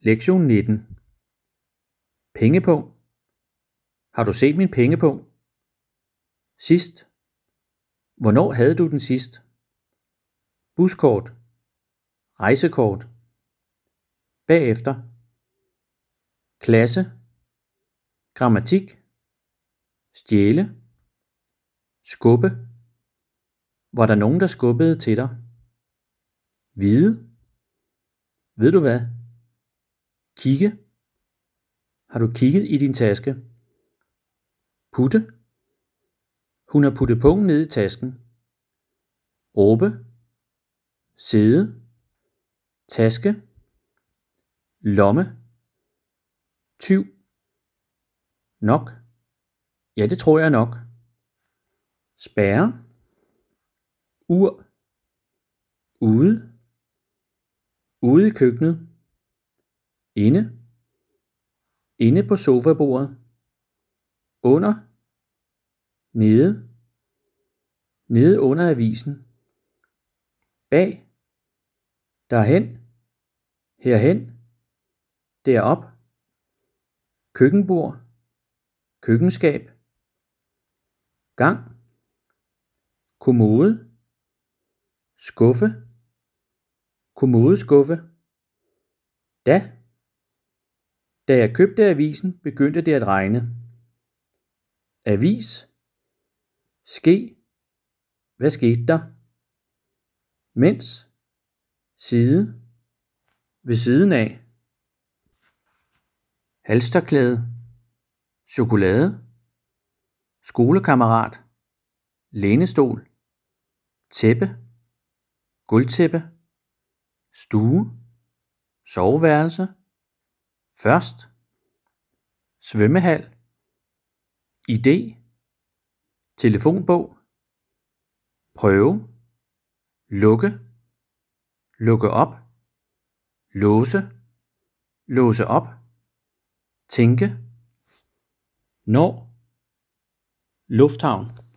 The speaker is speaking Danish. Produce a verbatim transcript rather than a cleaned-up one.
Lektion nitten. Pengepung. Har du set min pengepung? Sidst. Hvornår havde du den sidst? Buskort. Rejsekort. Bagefter. Klasse. Grammatik. Stjæle. Skubbe. Var der nogen, der skubbede til dig? Vide. Ved du hvad? Kigge. Har du kigget i din taske? Putte. Hun har puttet pungen ned i tasken. Råbe. Sidde. Taske. Lomme. Tyv. Nok. Ja, det tror jeg nok. Spærre. Ur. Ude. Ude i køkkenet. Inde. Inde på sofabordet. Under. Nede. Nede under avisen. Bag. Derhen. Herhen. Derop. Køkkenbord. Køkkenskab. Gang. Kommode. Skuffe. Kommodeskuffe. Da. Da jeg købte avisen, begyndte det at regne. Avis. Ske. Hvad skete der? Mens. Side. Ved siden af. Halstørklæde. Chokolade. Skolekammerat. Lænestol. Tæppe. Gulvtæppe. Stue. Soveværelse. Først. Svømmehal. Idé. Telefonbog. Prøve. Lukke. Lukke op. Låse. Låse op. Tænke. Når. Lufthavn.